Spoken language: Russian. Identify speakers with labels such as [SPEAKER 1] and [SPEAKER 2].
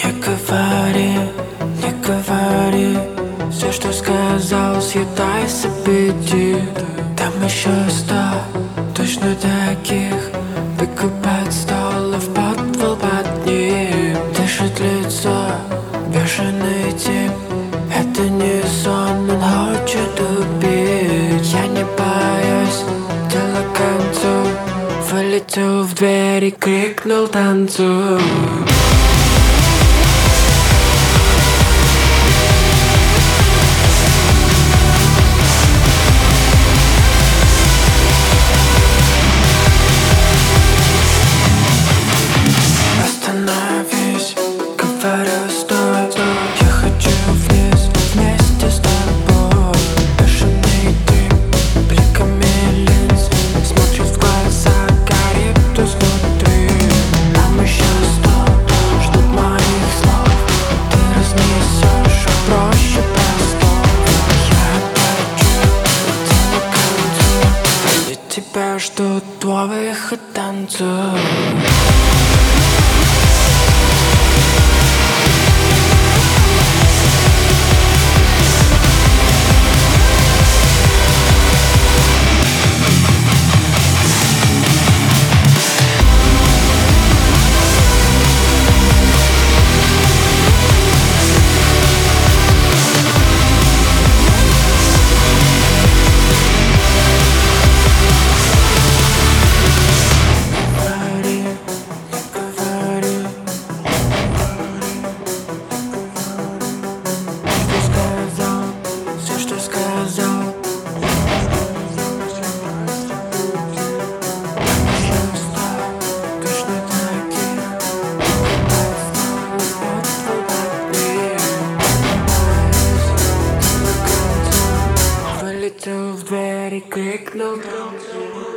[SPEAKER 1] Не говори, не говори. Все, что сказал, съедай с аппетит. Там еще 100 точно таких. Выкупать стол в подвал под ним. Дышит лицо, бешеный тип. Это не сон, он хочет убить. Я не боюсь, дело к концу. Вылетел в дверь и крикнул: танцуй. Остановись, говорю, стой, стой. Я хочу вниз, вместе с тобой. Бешеный дым, бликами линз смотрит в глаза, горит изнутри. Там еще 100 ждут моих слов. Ты разнесешь их проще простого. Я хочу дело к концу. И тебя ждут твой выход, танцуй. Вылетел в дверь и крикнул: танцуй.